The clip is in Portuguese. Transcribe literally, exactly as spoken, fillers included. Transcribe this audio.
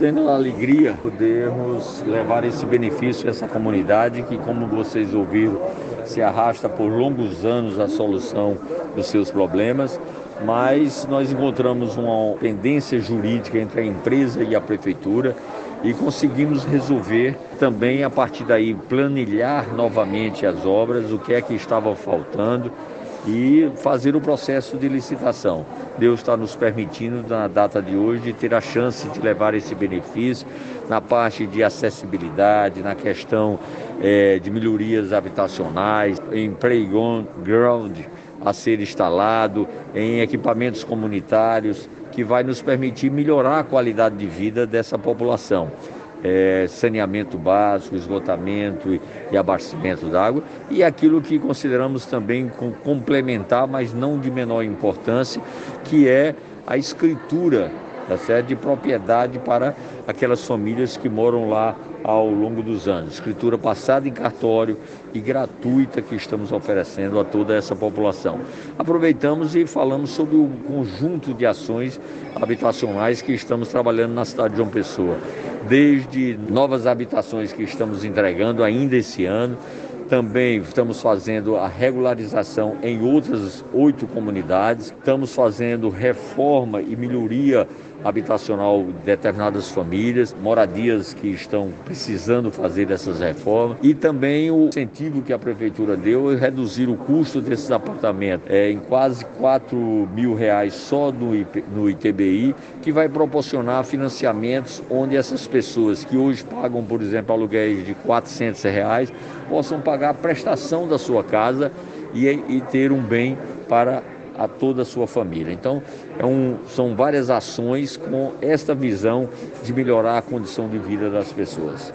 Tendo a alegria de podermos levar esse benefício a essa comunidade que, como vocês ouviram, se arrasta por longos anos a solução dos seus problemas, mas nós encontramos uma pendência jurídica entre a empresa e a prefeitura e conseguimos resolver também, a partir daí, planilhar novamente as obras, o que é que estava faltando e fazer o processo de licitação. Deus está nos permitindo, na data de hoje, ter a chance de levar esse benefício na parte de acessibilidade, na questão é, de melhorias habitacionais, em playground a ser instalado, em equipamentos comunitários, que vai nos permitir melhorar a qualidade de vida dessa população. É, saneamento básico, esgotamento e, e abastecimento d'água, e aquilo que consideramos também com, complementar, mas não de menor importância, que é a escritura, tá certo? De propriedade para aquelas famílias que moram lá ao longo dos anos. Escritura passada em cartório e gratuita que estamos oferecendo a toda essa população. Aproveitamos e falamos sobre o conjunto de ações habitacionais que estamos trabalhando na cidade de João Pessoa. Desde novas habitações que estamos entregando ainda esse ano, também estamos fazendo a regularização em outras oito comunidades, estamos fazendo reforma e melhoria habitacional de determinadas famílias, moradias que estão precisando fazer essas reformas, e também o incentivo que a prefeitura deu é reduzir o custo desses apartamentos é, em quase quatro mil reais só no, no I T B I, que vai proporcionar financiamentos onde essas pessoas que hoje pagam, por exemplo, aluguéis de quatrocentos reais, possam pagar a prestação da sua casa e, e ter um bem para a toda a sua família. Então, é um, são várias ações com esta visão de melhorar a condição de vida das pessoas.